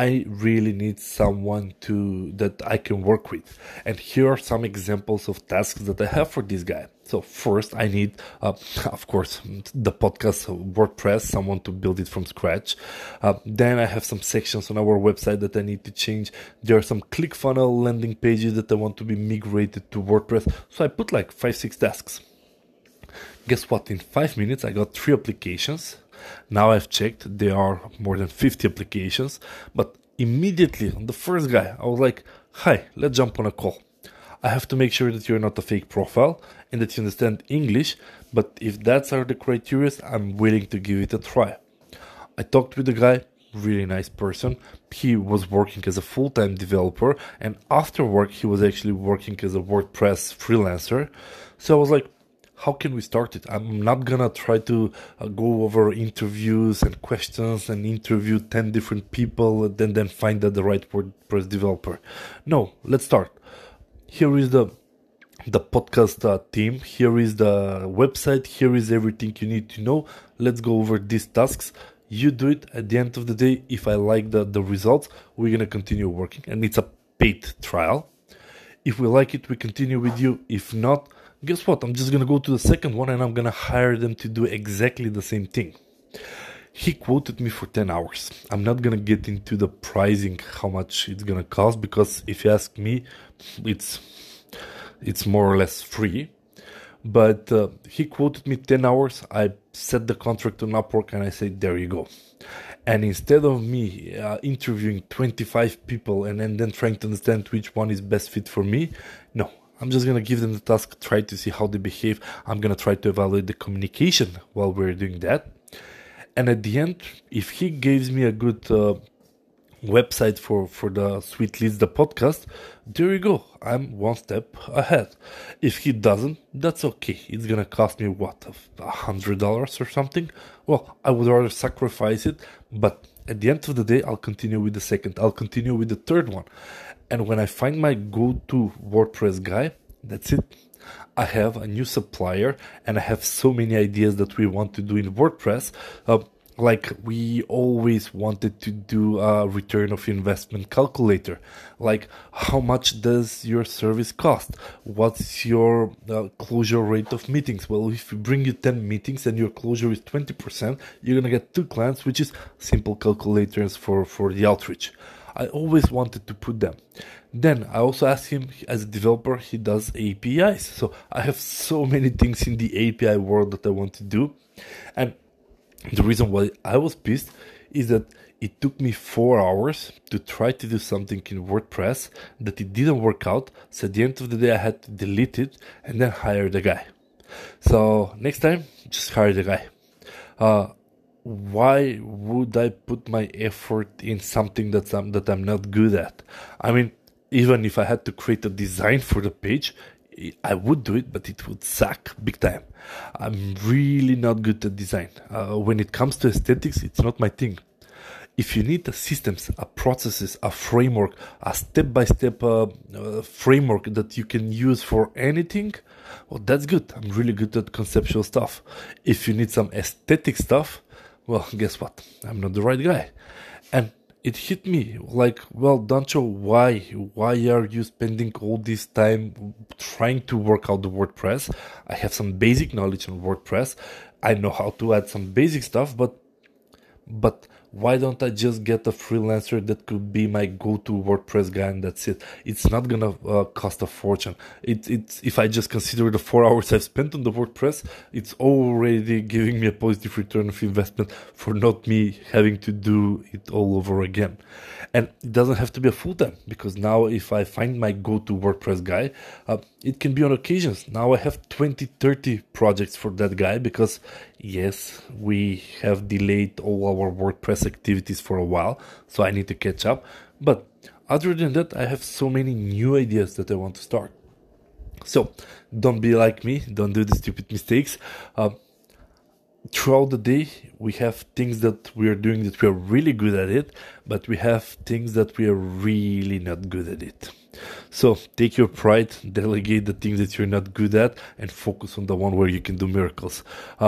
I really need someone that I can work with. And here are some examples of tasks that I have for this guy. So first, I need, of course, the podcast WordPress, someone to build it from scratch. Then I have some sections on our website that I need to change. There are some ClickFunnels landing pages that I want to be migrated to WordPress. So I put like 5-6 tasks. Guess what? In 5 minutes, I got 3 applications. Now I've checked, there are more than 50 applications. But immediately on the first guy, I was like, hi, let's jump on a call. I have to make sure that you're not a fake profile and that you understand English. But if that's are the criteria, I'm willing to give it a try. I talked with the guy, really nice person. He was working as a full-time developer, and after work, he was actually working as a WordPress freelancer. So I was like, how can we start it? I'm not gonna try to go over interviews and questions and interview 10 different people and then find the right WordPress developer. No, let's start. Here is the podcast team. Here is the website. Here is everything you need to know. Let's go over these tasks. You do it. At the end of the day, if I like the results, we're going to continue working. And it's a paid trial. If we like it, we continue with you. If not, guess what? I'm just going to go to the second one and I'm going to hire them to do exactly the same thing. He quoted me for 10 hours. I'm not going to get into the pricing, how much it's going to cost, because if you ask me, it's more or less free. But he quoted me 10 hours. I set the contract on Upwork and I said, there you go. And instead of me interviewing 25 people and then trying to understand which one is best fit for me, no, I'm just going to give them the task, try to see how they behave. I'm going to try to evaluate the communication while we're doing that. And at the end, if he gives me a good website for the Sweet Leads, the podcast, there you go. I'm one step ahead. If he doesn't, that's okay. It's going to cost me, what, $100 or something? Well, I would rather sacrifice it. But at the end of the day, I'll continue with the second. I'll continue with the third one. And when I find my go-to WordPress guy, that's it. I have a new supplier and I have so many ideas that we want to do in WordPress. Like we always wanted to do a return of investment calculator. Like how much does your service cost? What's your closure rate of meetings? Well, if we bring you 10 meetings and your closure is 20%, you're going to get 2 clients, which is simple calculators for the outreach. I always wanted to put them. Then I also asked him, as a developer, he does APIs. So I have so many things in the API world that I want to do. And the reason why I was pissed is that it took me 4 hours to try to do something in WordPress that it didn't work out. So at the end of the day, I had to delete it and then hire the guy. So next time, just hire the guy. Why would I put my effort in something that I'm not good at? I mean, even if I had to create a design for the page, I would do it, but it would suck big time. I'm really not good at design. When it comes to aesthetics, it's not my thing. If you need a systems, a processes, a framework, a step-by-step framework that you can use for anything, well, that's good. I'm really good at conceptual stuff. If you need some aesthetic stuff, well, guess what? I'm not the right guy. And it hit me like, well, Dancho, why are you spending all this time trying to work out the WordPress? I have some basic knowledge on WordPress. I know how to add some basic stuff, but why don't I just get a freelancer that could be my go-to WordPress guy and that's it? It's not gonna cost a fortune. It's if I just consider the 4 hours I've spent on the WordPress, it's already giving me a positive return of investment for not me having to do it all over again. And it doesn't have to be a full-time, because now if I find my go-to WordPress guy, it can be on occasions. Now I have 20-30 projects for that guy because yes, we have delayed all our WordPress activities for a while, so I need to catch up. But other than that, I have so many new ideas that I want to start. So don't be like me, don't do the stupid mistakes. Throughout the day, we have things that we are doing that we are really good at it, but we have things that we are really not good at it. So take your pride, delegate the things that you're not good at, and focus on the one where you can do miracles.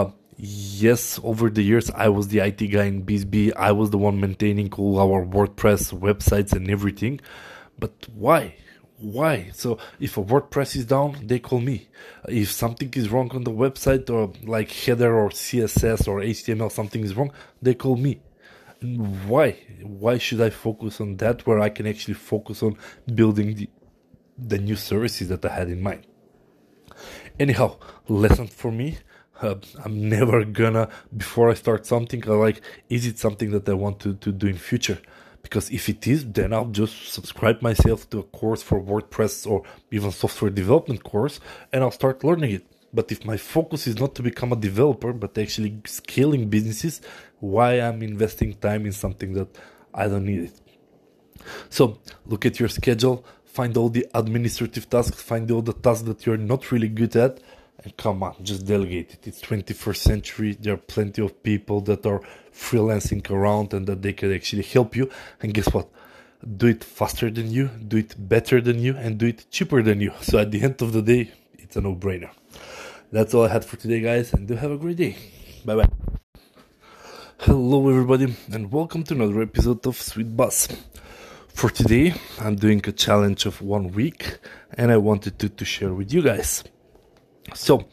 yes, over the years, I was the IT guy in BSB. I was the one maintaining all our WordPress websites and everything. But why? Why? So if a WordPress is down, they call me. If something is wrong on the website, or like header or CSS or HTML, something is wrong, they call me. And why? Why should I focus on that where I can actually focus on building the new services that I had in mind? Anyhow, lesson for me. I'm never gonna, before I start something, is it something that I want to do in future? Because if it is, then I'll just subscribe myself to a course for WordPress or even software development course, and I'll start learning it. But if my focus is not to become a developer, but actually scaling businesses, why I'm investing time in something that I don't need it? So look at your schedule, find all the administrative tasks, find all the tasks that you're not really good at, and come on, just delegate it. It's 21st century. There are plenty of people that are freelancing around and that they can actually help you. And guess what? Do it faster than you, do it better than you, and do it cheaper than you. So at the end of the day, it's a no-brainer. That's all I had for today, guys, and do have a great day. Bye-bye. Hello, everybody, and welcome to another episode of Sweet Buzz. For today, I'm doing a challenge of 1 week, and I wanted to share with you guys. So,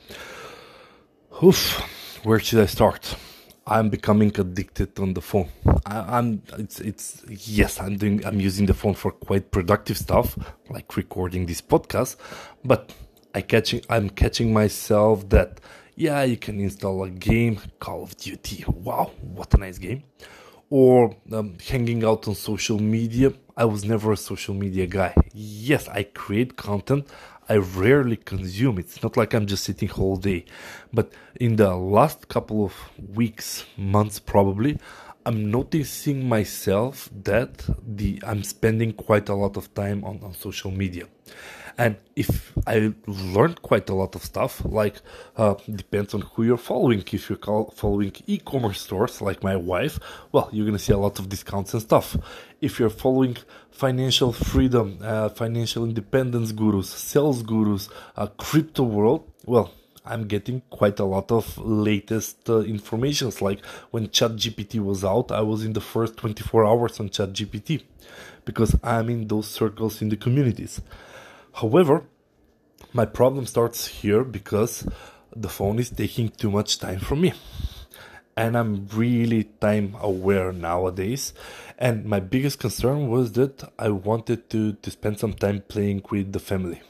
where should I start? I'm becoming addicted on the phone. I'm using the phone for quite productive stuff, like recording this podcast, but I'm catching myself that, yeah, you can install a game, Call of Duty. Wow, what a nice game. Or hanging out on social media. I was never a social media guy. Yes, I create content. I rarely consume. It's not like I'm just sitting all day. But in the last couple of weeks, months probably, I'm noticing myself that I'm spending quite a lot of time on social media. And if I learned quite a lot of stuff, depends on who you're following. If you're following e-commerce stores like my wife, well, you're going to see a lot of discounts and stuff. If you're following financial freedom, financial independence gurus, sales gurus, crypto world, well, I'm getting quite a lot of latest informations. Like when ChatGPT was out, I was in the first 24 hours on ChatGPT because I'm in those circles in the communities. However, my problem starts here because the phone is taking too much time from me. And I'm really time aware nowadays. And my biggest concern was that I wanted to spend some time playing with the family.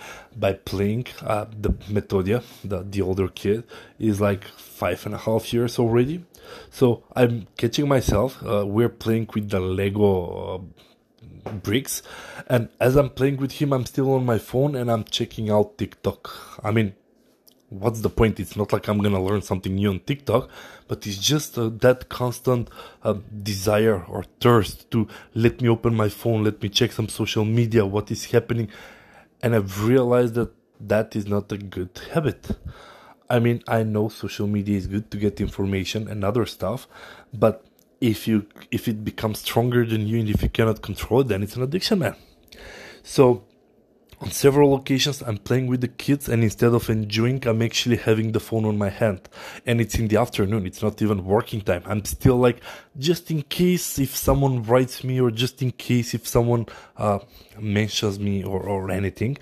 By playing, the Metodia, the older kid, is like 5.5 years already. So I'm catching myself. We're playing with the Lego bricks, and as I'm playing with him, I'm still on my phone and I'm checking out TikTok. I mean, what's the point? It's not like I'm gonna learn something new on TikTok, but it's just that constant desire or thirst to let me open my phone, let me check some social media, what is happening. And I've realized that is not a good habit. I mean, I know social media is good to get information and other stuff, but if it becomes stronger than you and if you cannot control it, then it's an addiction, man. So on several occasions, I'm playing with the kids, and instead of enjoying, I'm actually having the phone on my hand. And it's in the afternoon. It's not even working time. I'm still like, just in case if someone writes me, or just in case if someone mentions me or anything.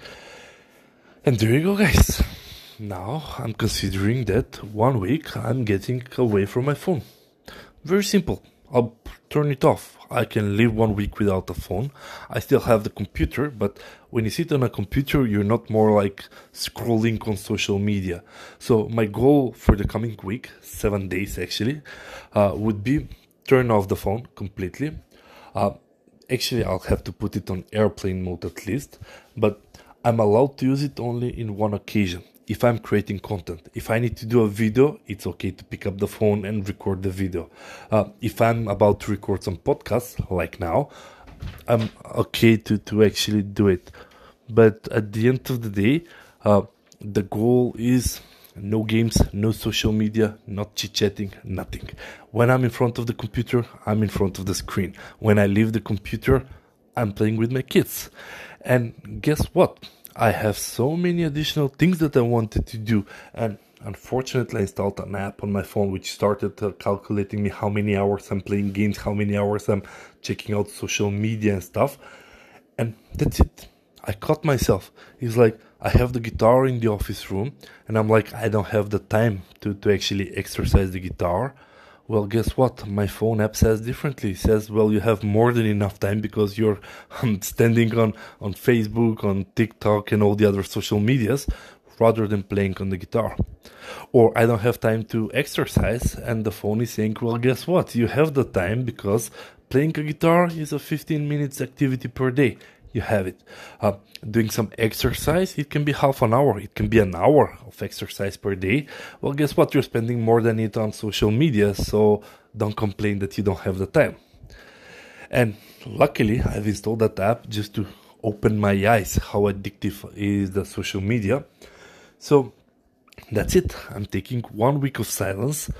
And there you go, guys. Now I'm considering that 1 week I'm getting away from my phone. Very simple. I'll turn it off. I can live 1 week without a phone. I still have the computer, but when you sit on a computer, you're not more like scrolling on social media. So my goal for the coming week, 7 days actually, would be turn off the phone completely. Actually, I'll have to put it on airplane mode at least, but I'm allowed to use it only in one occasion. If I'm creating content, if I need to do a video, it's okay to pick up the phone and record the video. If I'm about to record some podcasts, like now, I'm okay to actually do it. But at the end of the day, the goal is no games, no social media, not chit-chatting, nothing. When I'm in front of the computer, I'm in front of the screen. When I leave the computer, I'm playing with my kids. And guess what? I have so many additional things that I wanted to do, and unfortunately I installed an app on my phone which started calculating me how many hours I'm playing games, how many hours I'm checking out social media and stuff. And that's it. I caught myself. It's like I have the guitar in the office room, and I'm like, I don't have the time to actually exercise the guitar. Well, guess what? My phone app says differently. It says, well, you have more than enough time because you're standing on Facebook, on TikTok, and all the other social medias rather than playing on the guitar. Or I don't have time to exercise, and the phone is saying, well, guess what? You have the time because playing a guitar is a 15 minutes activity per day. You have it. Doing some exercise, it can be half an hour, it can be an hour of exercise per day. Well, guess what? You're spending more than it on social media, so don't complain that you don't have the time. And luckily, I've installed that app just to open my eyes how addictive is the social media. So that's it. I'm taking 1 week of silence,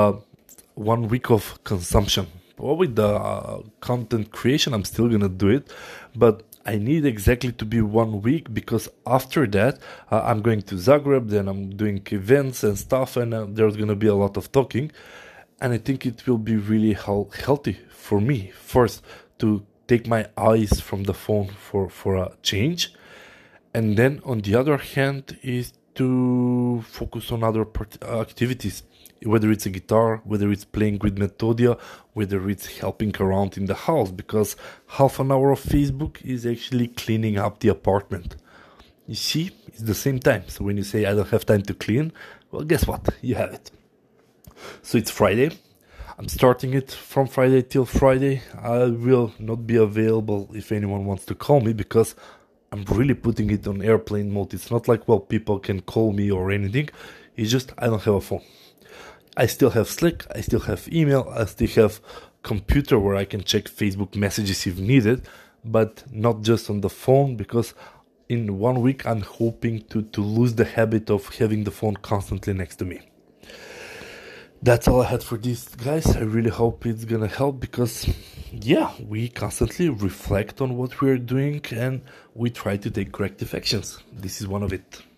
1 week of consumption. Well, with the content creation, I'm still gonna do it, but I need exactly to be 1 week because after that, I'm going to Zagreb, then I'm doing events and stuff, and there's gonna be a lot of talking. And I think it will be really healthy for me, first, to take my eyes from the phone for a change. And then on the other hand is to focus on other activities, whether it's a guitar, whether it's playing with Methodia, whether it's helping around in the house, because half an hour of Facebook is actually cleaning up the apartment. You see, it's the same time. So when you say I don't have time to clean, well, guess what? You have it. So it's Friday. I'm starting it from Friday till Friday. I will not be available if anyone wants to call me because I'm really putting it on airplane mode. It's not like, well, people can call me or anything. It's just I don't have a phone. I still have Slack, I still have email, I still have computer where I can check Facebook messages if needed, but not just on the phone, because in 1 week I'm hoping to lose the habit of having the phone constantly next to me. That's all I had for this, guys. I really hope it's gonna help because, yeah, we constantly reflect on what we're doing and we try to take corrective actions. This is one of it.